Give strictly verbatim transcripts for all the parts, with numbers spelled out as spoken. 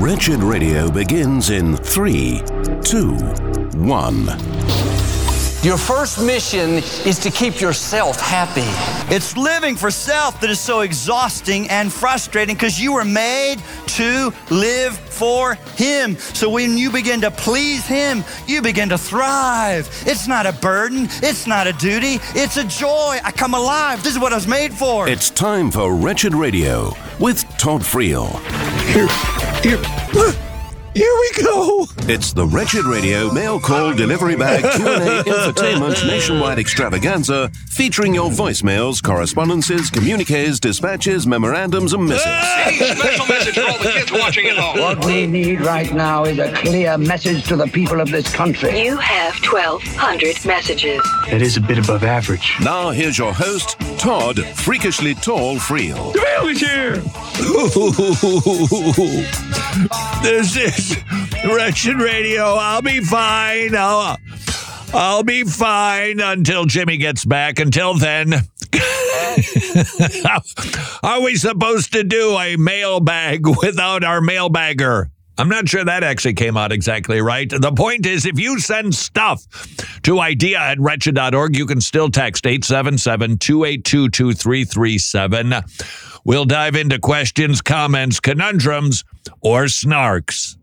Wretched Radio begins in three, two, one. Your first mission is to keep yourself happy. It's living for self that is so exhausting and frustrating because you were made to live for Him. So when you begin to please Him, you begin to thrive. It's not a burden. It's not a duty. It's a joy. I come alive. This is what I was made for. It's time for Wretched Radio with Todd Friel. Here, here. Here we go. It's the Wretched Radio Mail Call Delivery Bag Q and A Infotainment Nationwide Extravaganza, featuring your voicemails, correspondences, communiques, dispatches, memorandums, and missives. Hey, special message for all the kids watching at home. What we need right now is a clear message to the people of this country. You have twelve hundred messages. That is a bit above average. Now here's your host, Todd Freakishly Tall Friel. The mail is here. This is Wretched Radio. I'll be fine. I'll, I'll be fine until Jimmy gets back. Until then, are we supposed to do a mailbag without our mailbagger? I'm not sure that actually came out exactly right. The point is, if you send stuff to idea at wretched dot org, you can still text eight seven seven, two eight two, two three three seven. We'll dive into questions, comments, conundrums, or snarks.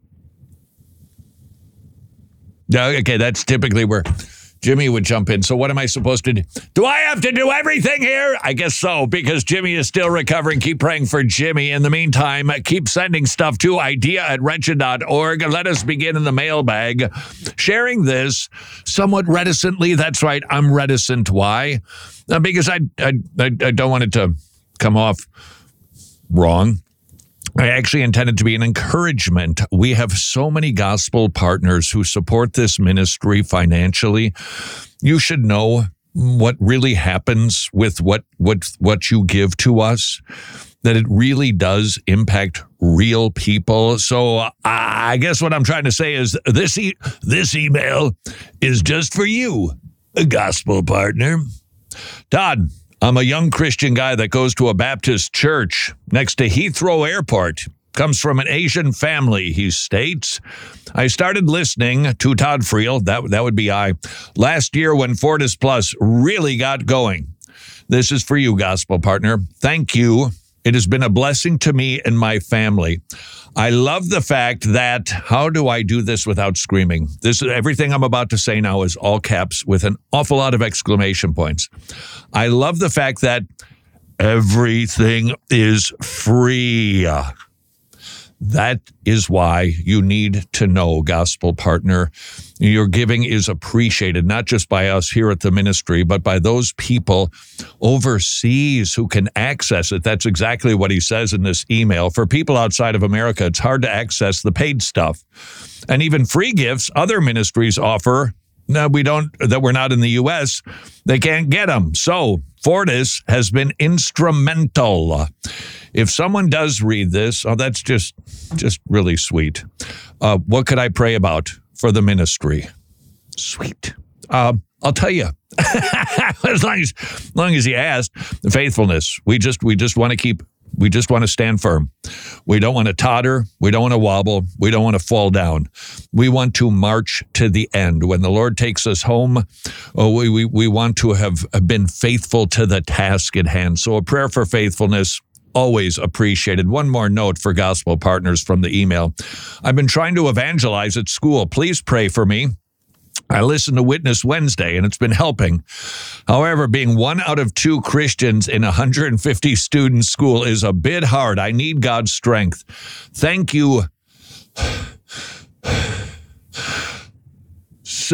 Okay, that's typically where Jimmy would jump in. So what am I supposed to do? Do I have to do everything here? I guess so, because Jimmy is still recovering. Keep praying for Jimmy. In the meantime, keep sending stuff to idea at wretched dot org. Let us begin in the mailbag. Sharing this somewhat reticently. That's right, I'm reticent. Why? Uh, because I, I, I, I don't want it to come off wrong. I actually intended to be an encouragement. We have so many gospel partners who support this ministry financially. You should know what really happens with what what what you give to us, that it really does impact real people. So uh, I guess what I'm trying to say is this e- this email is just for you, a gospel partner. Todd, I'm a young Christian guy that goes to a Baptist church next to Heathrow Airport. Comes from an Asian family, he states. I started listening to Todd Friel, that, that would be I, last year when Fortis Plus really got going. This is for you, gospel partner. Thank you. It has been a blessing to me and my family. I love the fact that, how do I do this without screaming? This everything I'm about to say now is all caps with an awful lot of exclamation points. I love the fact that everything is free. That is why you need to know, gospel partner. Your giving is appreciated, not just by us here at the ministry, but by those people overseas who can access it. That's exactly what he says in this email. For people outside of America, it's hard to access the paid stuff. And even free gifts other ministries offer, no, we don't, that we're not in the U S, they can't get them. So Fortis has been instrumental. If someone does read this, oh, that's just just really sweet. Uh, what could I pray about for the ministry? Sweet. Uh, I'll tell you. as long as, as long as you asked, faithfulness. We just we just want to keep. We just want to stand firm. We don't want to totter. We don't want to wobble. We don't want to fall down. We want to march to the end. When the Lord takes us home, oh, we, we, we want to have been faithful to the task at hand. So a prayer for faithfulness, always appreciated. One more note for gospel partners from the email. I've been trying to evangelize at school. Please pray for me. I listened to Witness Wednesday, and it's been helping. However, being one out of two Christians in a one hundred fifty student school is a bit hard. I need God's strength. Thank you. So,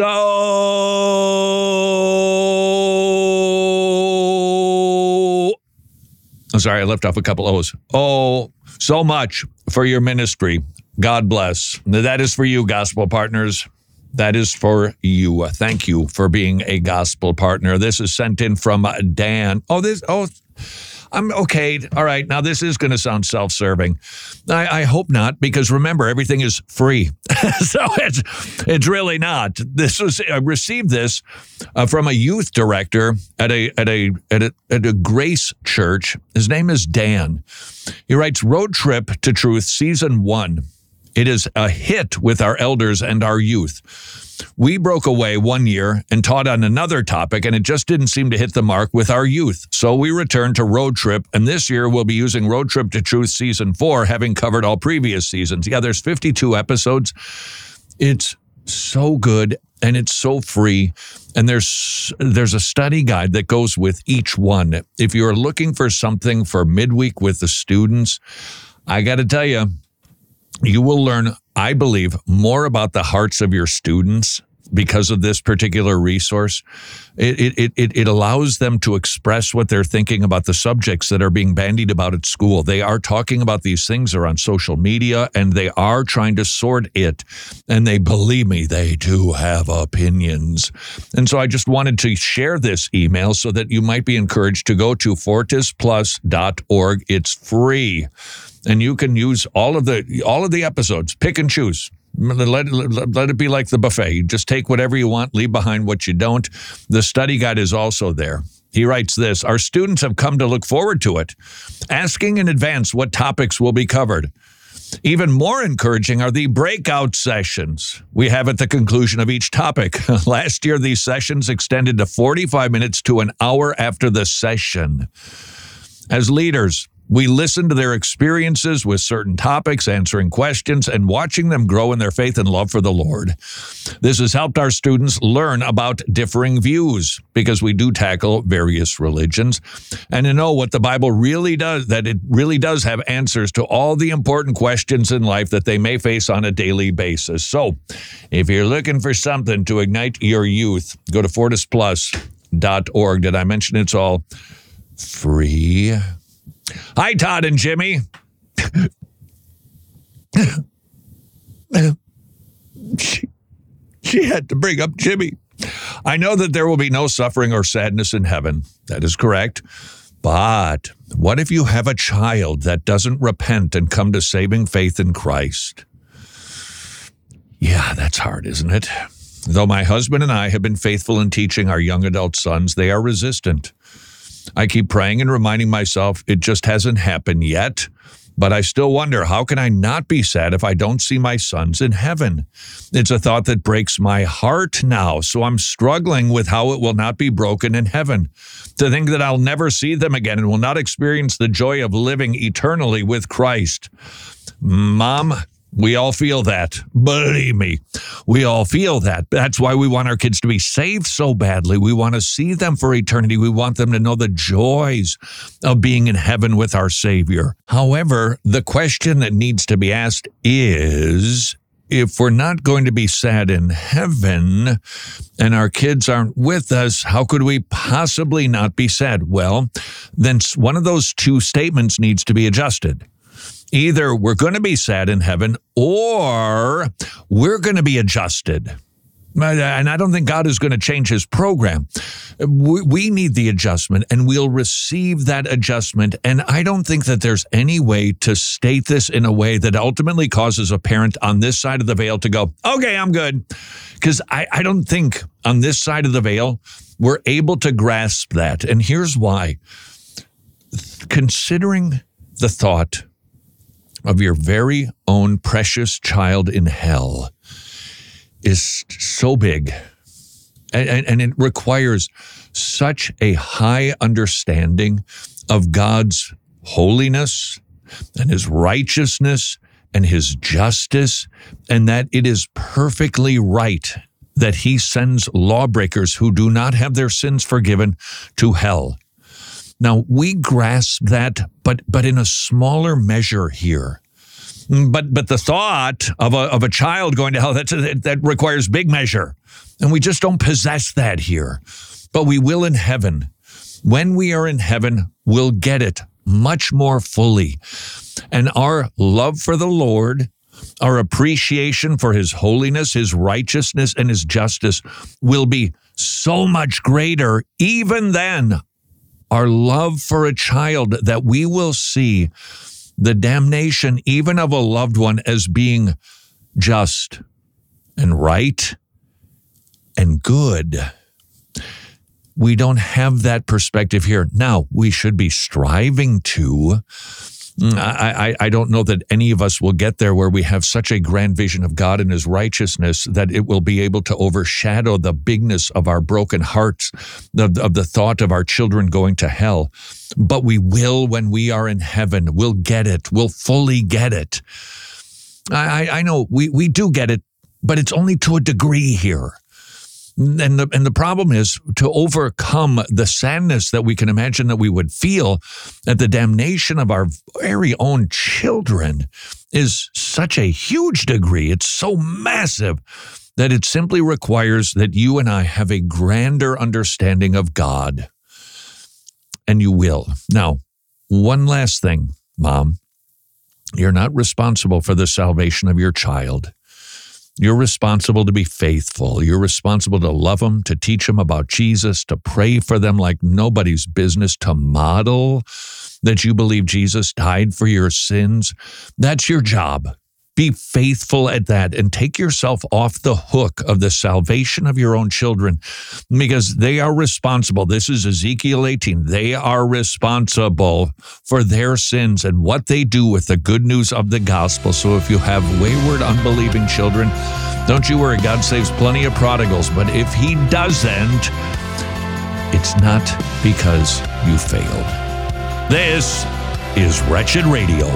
I'm sorry, I left off a couple O's. Oh, so much for your ministry. God bless. That is for you, gospel partners. That is for you. Thank you for being a gospel partner. This is sent in from Dan. Oh, this, oh, I'm okay. All right. Now, this is going to sound self-serving. I, I hope not, because remember, everything is free. So it's it's really not. This was I received this uh, from a youth director at a at a at a at a Grace Church. His name is Dan. He writes, Road Trip to Truth, Season One. It is a hit with our elders and our youth. We broke away one year and taught on another topic, and it just didn't seem to hit the mark with our youth. So we returned to Road Trip, and this year we'll be using Road Trip to Truth Season four, having covered all previous seasons. Yeah, there's fifty-two episodes. It's so good, and it's so free, and there's there's a study guide that goes with each one. If you're looking for something for midweek with the students, I got to tell you, you will learn, I believe, more about the hearts of your students because of this particular resource. It, it, it, it allows them to express what they're thinking about the subjects that are being bandied about at school. They are talking about these things, are on social media, and they are trying to sort it. And they, believe me, they do have opinions. And so I just wanted to share this email so that you might be encouraged to go to fortis plus dot org. It's free. And you can use all of the all of the episodes, pick and choose. Let, let, let it be like the buffet. You just take whatever you want, leave behind what you don't. The study guide is also there. He writes this: our students have come to look forward to it, asking in advance what topics will be covered. Even more encouraging are the breakout sessions we have at the conclusion of each topic. Last year, these sessions extended to forty-five minutes to an hour after the session. As leaders, we listen to their experiences with certain topics, answering questions, and watching them grow in their faith and love for the Lord. This has helped our students learn about differing views, because we do tackle various religions, and to know what the Bible really does, that it really does have answers to all the important questions in life that they may face on a daily basis. So, if you're looking for something to ignite your youth, go to fortis plus dot org. Did I mention it's all free? Hi, Todd and Jimmy. she, she had to bring up Jimmy. I know that there will be no suffering or sadness in heaven. That is correct. But what if you have a child that doesn't repent and come to saving faith in Christ? Yeah, that's hard, isn't it? Though my husband and I have been faithful in teaching our young adult sons, they are resistant. I keep praying and reminding myself it just hasn't happened yet, but I still wonder, how can I not be sad if I don't see my sons in heaven? It's a thought that breaks my heart now, so I'm struggling with how it will not be broken in heaven. To think that I'll never see them again and will not experience the joy of living eternally with Christ. Mom, we all feel that. Believe me, we all feel that. That's why we want our kids to be saved so badly. We want to see them for eternity. We want them to know the joys of being in heaven with our Savior. However, the question that needs to be asked is, if we're not going to be sad in heaven and our kids aren't with us, how could we possibly not be sad? Well, then one of those two statements needs to be adjusted. Either we're going to be sad in heaven, or we're going to be adjusted. And I don't think God is going to change his program. We need the adjustment, and we'll receive that adjustment. And I don't think that there's any way to state this in a way that ultimately causes a parent on this side of the veil to go, okay, I'm good. Because I, I don't think on this side of the veil, we're able to grasp that. And here's why. Considering the thought of your very own precious child in hell is so big, and, and, and it requires such a high understanding of God's holiness and his righteousness and his justice, and that it is perfectly right that he sends lawbreakers who do not have their sins forgiven to hell. Now, we grasp that, but but in a smaller measure here. But but the thought of a of a child going to hell, that's a, that requires big measure. And we just don't possess that here. But we will in heaven. When we are in heaven, we'll get it much more fully. And our love for the Lord, our appreciation for his holiness, his righteousness, and his justice will be so much greater even than our love for a child, that we will see the damnation even of a loved one as being just and right and good. We don't have that perspective here. Now, we should be striving to, I, I, I don't know that any of us will get there where we have such a grand vision of God and his righteousness that it will be able to overshadow the bigness of our broken hearts, of, of the thought of our children going to hell. But we will when we are in heaven. We'll get it. We'll fully get it. I, I know we, we do get it, but it's only to a degree here. And the, and the problem is to overcome the sadness that we can imagine that we would feel at the damnation of our very own children is such a huge degree. It's so massive that it simply requires that you and I have a grander understanding of God. And you will. Now, one last thing, Mom. You're not responsible for the salvation of your child. You're responsible to be faithful. You're responsible to love them, to teach them about Jesus, to pray for them like nobody's business, to model that you believe Jesus died for your sins. That's your job. Be faithful at that and take yourself off the hook of the salvation of your own children because they are responsible. This is Ezekiel eighteen. They are responsible for their sins and what they do with the good news of the gospel. So if you have wayward, unbelieving children, don't you worry. God saves plenty of prodigals. But if he doesn't, it's not because you failed. This is Wretched Radio.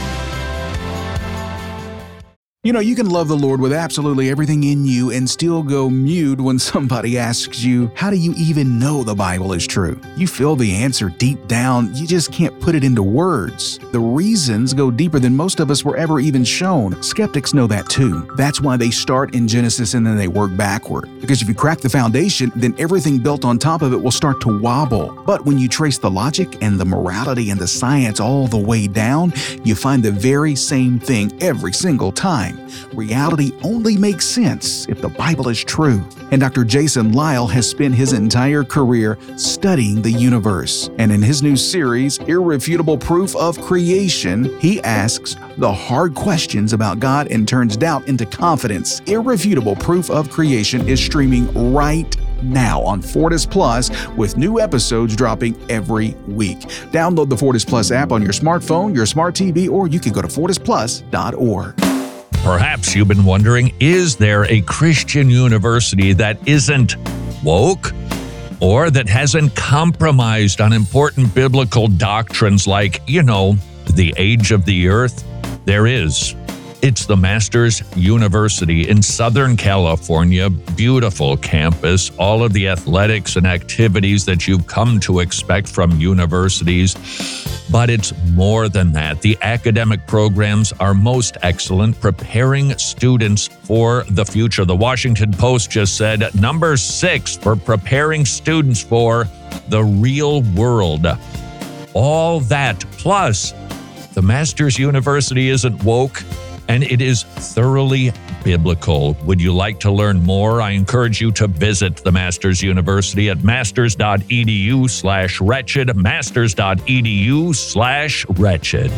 You know, you can love the Lord with absolutely everything in you and still go mute when somebody asks you, how do you even know the Bible is true? You feel the answer deep down, you just can't put it into words. The reasons go deeper than most of us were ever even shown. Skeptics know that too. That's why they start in Genesis and then they work backward. Because if you crack the foundation, then everything built on top of it will start to wobble. But when you trace the logic and the morality and the science all the way down, you find the very same thing every single time. Reality only makes sense if the Bible is true. And Doctor Jason Lisle has spent his entire career studying the universe. And in his new series, Irrefutable Proof of Creation, he asks the hard questions about God and turns doubt into confidence. Irrefutable Proof of Creation is streaming right now on Fortis Plus with new episodes dropping every week. Download the Fortis Plus app on your smartphone, your smart T V, or you can go to fortis plus dot org. Perhaps you've been wondering, is there a Christian university that isn't woke or that hasn't compromised on important biblical doctrines like, you know, the age of the earth? There is. It's the Masters University in Southern California. Beautiful campus, all of the athletics and activities that you've come to expect from universities. But it's more than that. The academic programs are most excellent, preparing students for the future. The Washington Post just said number six for preparing students for the real world. All that plus the Masters University isn't woke, and it is thoroughly biblical. Would you like to learn more? I encourage you to visit the Masters University at masters.edu slash wretched, masters.edu slash wretched.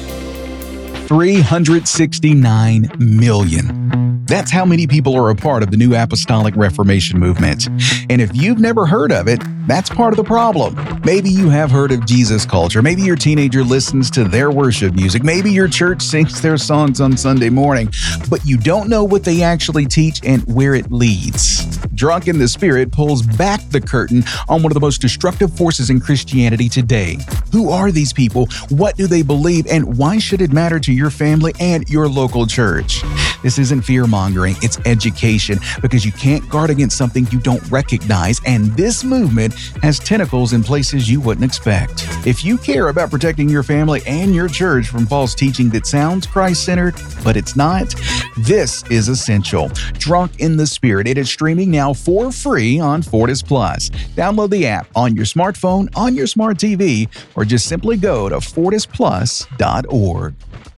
three hundred sixty-nine million. That's how many people are a part of the New Apostolic Reformation movement. And if you've never heard of it, that's part of the problem. Maybe you have heard of Jesus culture. Maybe your teenager listens to their worship music. Maybe your church sings their songs on Sunday morning, but you don't know what they actually teach and where it leads. Drunk in the Spirit pulls back the curtain on one of the most destructive forces in Christianity today. Who are these people? What do they believe? And why should it matter to your family and your local church? This isn't fear-mongering, it's education, because you can't guard against something you don't recognize, and this movement has tentacles in places you wouldn't expect. If you care about protecting your family and your church from false teaching that sounds Christ-centered, but it's not, this is essential. Drunk in the Spirit. It is streaming now for free on Fortis Plus. Download the app on your smartphone, on your smart T V, or just simply go to fortis plus dot org.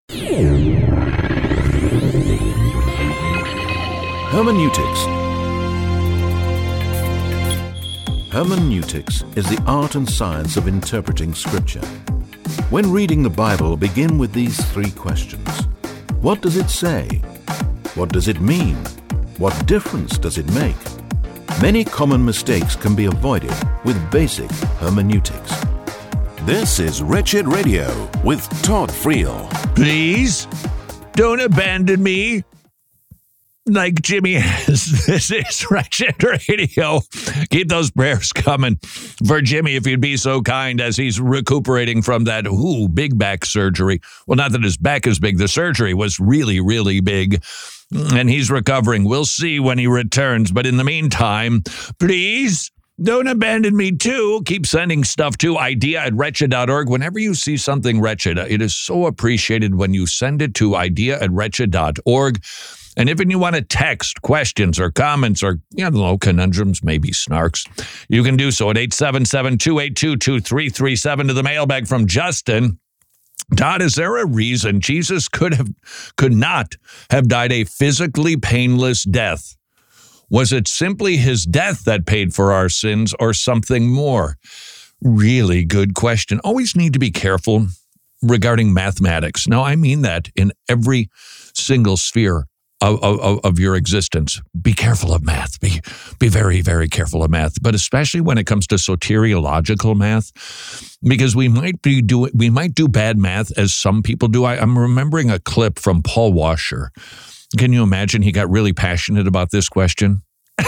Hermeneutics. Hermeneutics is the art and science of interpreting Scripture. When reading the Bible, begin with these three questions. What does it say? What does it mean? What difference does it make? Many common mistakes can be avoided with basic hermeneutics. This is Wretched Radio with Todd Friel. Please don't abandon me like Jimmy has. This is Wretched Radio. Keep those prayers coming for Jimmy, if you'd be so kind, as he's recuperating from that, ooh, big back surgery. Well, not that his back is big. The surgery was really, really big, and he's recovering. We'll see when he returns. But in the meantime, please don't abandon me too. Keep sending stuff to idea at wretched dot org. Whenever you see something wretched, it is so appreciated when you send it to idea at wretched dot org. And if you want to text questions or comments or, you know, conundrums, maybe snarks, you can do so at eight seven seven, two eight two, two three three seven to the mailbag from Justin. Todd, is there a reason Jesus could have, could not have died a physically painless death? Was it simply his death that paid for our sins or something more? Really good question. Always need to be careful regarding mathematics. Now, I mean that in every single sphere of, of, of your existence. Be careful of math. Be, be very, very careful of math, but especially when it comes to soteriological math, because we might be do, we might do bad math as some people do. I, I'm remembering a clip from Paul Washer. Can you imagine? He got really passionate about this question.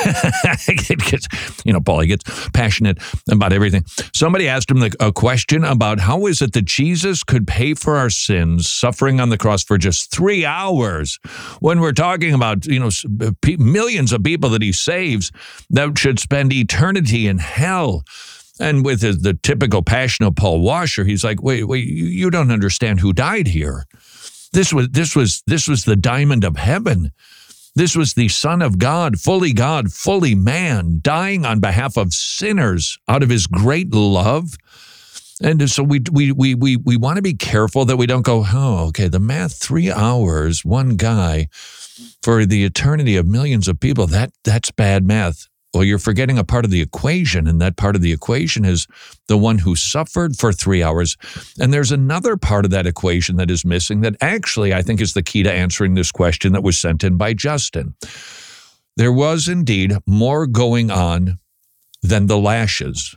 It gets, you know, Paul, he gets passionate about everything. Somebody asked him the, a question about how is it that Jesus could pay for our sins, suffering on the cross for just three hours, when we're talking about, you know, millions of people that he saves that should spend eternity in hell. And with his, the typical passion of Paul Washer, he's like, wait, wait, you, you don't understand who died here. This was this was this was the diamond of heaven. This was the Son of God, fully God, fully man, dying on behalf of sinners out of his great love. And so we we we we we want to be careful that we don't go, oh, okay, the math, three hours, one guy for the eternity of millions of people. That that's bad math. Well, you're forgetting a part of the equation, and that part of the equation is the one who suffered for three hours. And there's another part of that equation that is missing that actually I think is the key to answering this question that was sent in by Justin. There was indeed more going on than the lashes,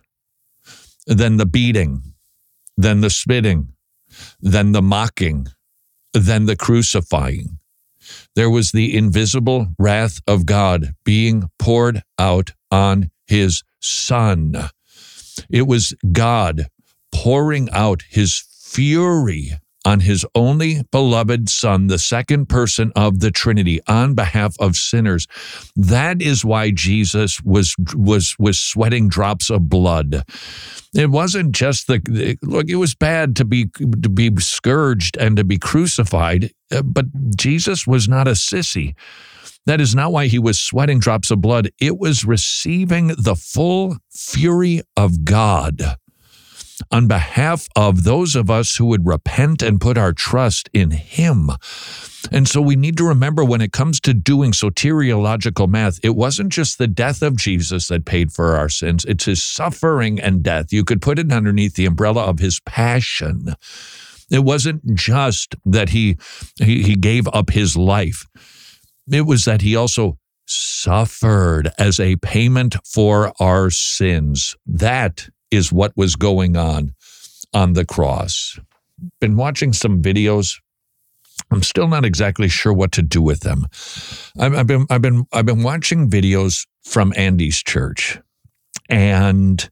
than the beating, than the spitting, than the mocking, than the crucifying. There was the invisible wrath of God being poured out on his Son. It was God pouring out his fury on his only beloved Son, the second person of the Trinity, on behalf of sinners. That is why Jesus was was was sweating drops of blood. It wasn't just the look. It was bad to be to be scourged and to be crucified, but Jesus was not a sissy. That is not why he was sweating drops of blood. It was receiving the full fury of God on behalf of those of us who would repent and put our trust in him. And so we need to remember, when it comes to doing soteriological math, it wasn't just the death of Jesus that paid for our sins. It's his suffering and death. You could put it underneath the umbrella of his passion. It wasn't just that he, he, he gave up his life. It was that he also suffered as a payment for our sins. That is what was going on on the cross. Been watching some videos. I'm still not exactly sure what to do with them. I've, I've been I've been I've been watching videos from Andy's church, and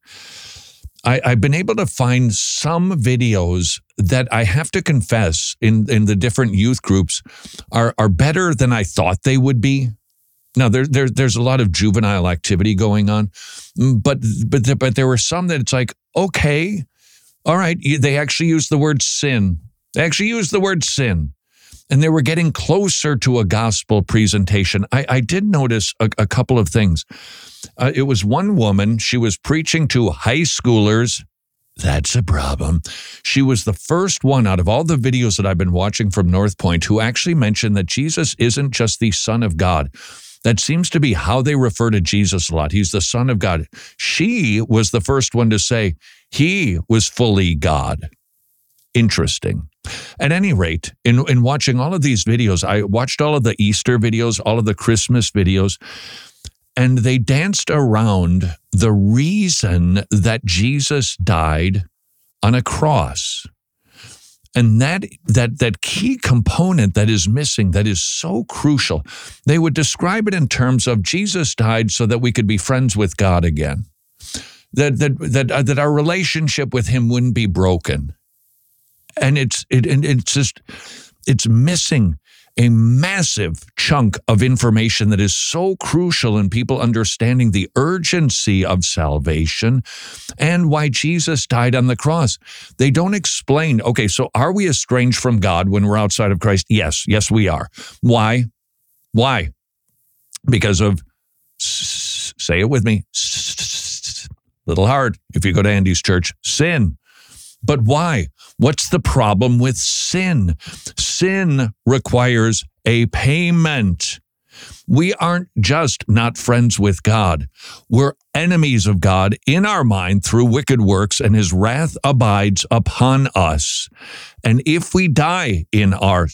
I, I've been able to find some videos that I have to confess in in the different youth groups are are better than I thought they would be. Now, there, there, there's a lot of juvenile activity going on, but but but there were some that it's like, okay, all right, they actually used the word sin. They actually used the word sin, and they were getting closer to a gospel presentation. I, I did notice a, a couple of things. Uh, it was one woman, she was preaching to high schoolers. That's a problem. She was the first one out of all the videos that I've been watching from North Point who actually mentioned that Jesus isn't just the Son of God. That seems to be how they refer to Jesus a lot. He's the Son of God. She was the first one to say he was fully God. Interesting. At any rate, in, in watching all of these videos, I watched all of the Easter videos, all of the Christmas videos, and they danced around the reason that Jesus died on a cross. And that that that key component that is missing, that is so crucial, they would describe it in terms of Jesus died so that we could be friends with God again. That that that uh, that our relationship with Him wouldn't be broken. And it's it and it's just it's missing a massive chunk of information that is so crucial in people understanding the urgency of salvation and why Jesus died on the cross. They don't explain, okay, so are we estranged from God when we're outside of Christ? Yes, yes, we are. Why? Why? Because of, say it with me, little hard if you go to Andy's church, sin. But why? What's the problem with sin? Sin requires a payment. We aren't just not friends with God. We're enemies of God in our mind through wicked works, and His wrath abides upon us. And if we die in our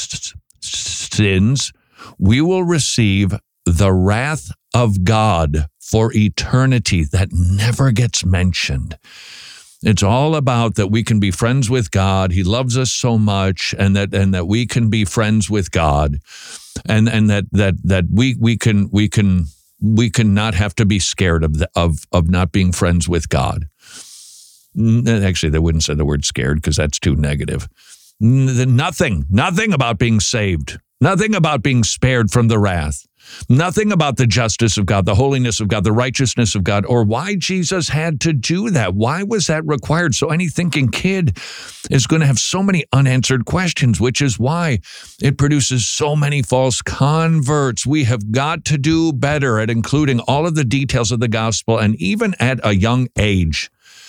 sins, we will receive the wrath of God for eternity. That never gets mentioned. It's all about that we can be friends with God. He loves us so much, and that and that we can be friends with God, and and that that that we we can we can we can not have to be scared of the, of of not being friends with God. Actually, they wouldn't say the word scared because that's too negative. Nothing, nothing about being saved. Nothing about being spared from the wrath. Nothing about the justice of God, the holiness of God, the righteousness of God, or why Jesus had to do that. Why was that required? So any thinking kid is going to have so many unanswered questions, which is why it produces so many false converts. We have got to do better at including all of the details of the gospel, and even at a young age.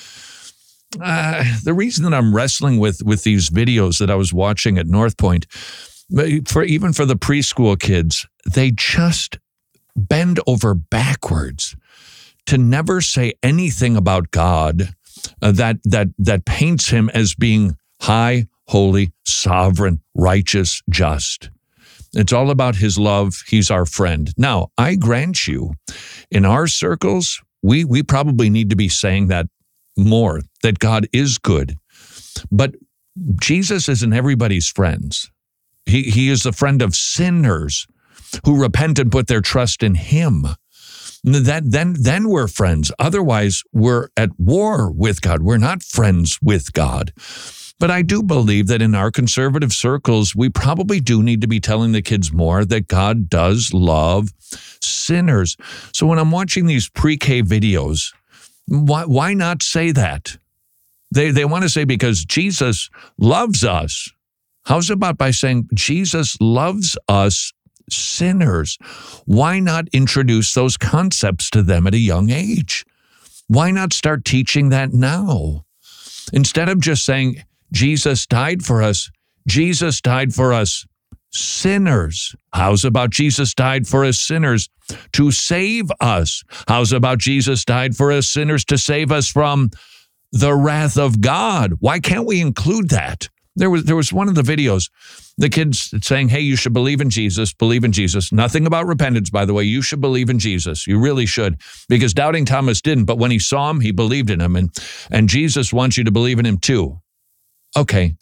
Uh, the reason that I'm wrestling with, with these videos that I was watching at North Point, for even for the preschool kids, they just bend over backwards to never say anything about God uh, that that that paints Him as being high, holy, sovereign, righteous, just. It's all about His love. He's our friend. Now, I grant you, in our circles, we we probably need to be saying that more, that God is good. But Jesus isn't everybody's friends. He he is the friend of sinners who repent and put their trust in Him. That then then we're friends. Otherwise, we're at war with God. We're not friends with God. But I do believe that in our conservative circles, we probably do need to be telling the kids more that God does love sinners. So when I'm watching these pre-K videos, why why not say that? They they want to say because Jesus loves us. How's about by saying Jesus loves us sinners? Why not introduce those concepts to them at a young age? Why not start teaching that now? Instead of just saying, Jesus died for us, Jesus died for us sinners. How's about Jesus died for us sinners to save us? How's about Jesus died for us sinners to save us from the wrath of God? Why can't we include that? There was there was one of the videos, the kids saying, hey, you should believe in Jesus, believe in Jesus. Nothing about repentance, by the way. You should believe in Jesus. You really should. Because doubting Thomas didn't, but when he saw Him, he believed in Him. And, and Jesus wants you to believe in Him too. Okay,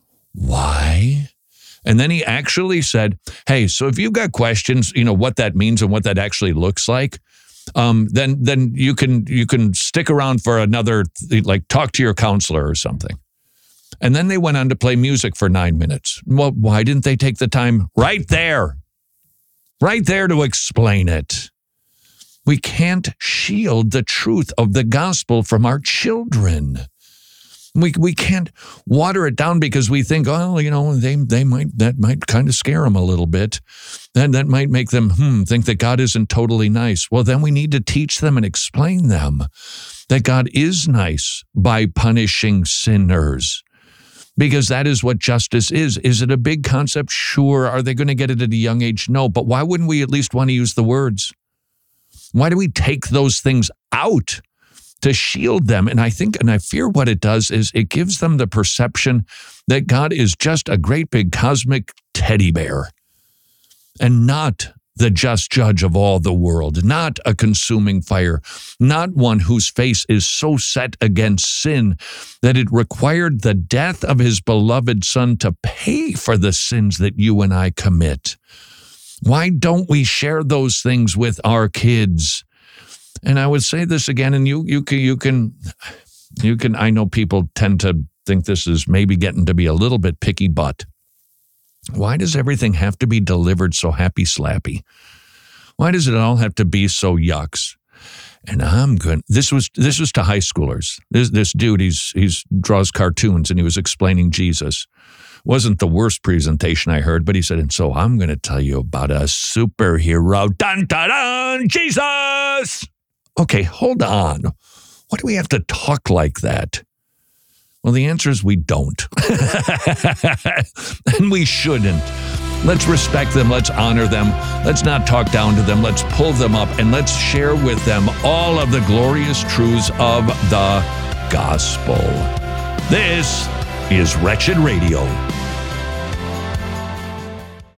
why? And then he actually said, hey, so if you've got questions, you know, what that means and what that actually looks like, um, then then you can you can stick around for another, like talk to your counselor or something. And then they went on to play music for nine minutes. Well, why didn't they take the time right there, right there to explain it? We can't shield the truth of the gospel from our children. We we can't water it down because we think, oh, you know, they they might that might kind of scare them a little bit. And that might make them hmm, think that God isn't totally nice. Well, then we need to teach them and explain them that God is nice by punishing sinners. Because that is what justice is. Is it a big concept? Sure. Are they going to get it at a young age? No. But why wouldn't we at least want to use the words? Why do we take those things out to shield them? And I think, and I fear what it does is it gives them the perception that God is just a great big cosmic teddy bear and not the just judge of all the world, not a consuming fire, not one whose face is so set against sin that it required the death of his beloved Son to pay for the sins that you and I commit. Why don't we share those things with our kids? And I would say this again, and you you can you can you can I know people tend to think this is maybe getting to be a little bit picky, but why does everything have to be delivered so happy slappy? Why does it all have to be so yucks? And I'm good. This was this was to high schoolers. This this dude, he's he's draws cartoons, and he was explaining Jesus. Wasn't the worst presentation I heard, but he said, and so I'm going to tell you about a superhero. Dun dun dun, Jesus. Okay, hold on. Why do we have to talk like that? Well, the answer is we don't. And we shouldn't. Let's respect them. Let's honor them. Let's not talk down to them. Let's pull them up and let's share with them all of the glorious truths of the gospel. This is Wretched Radio.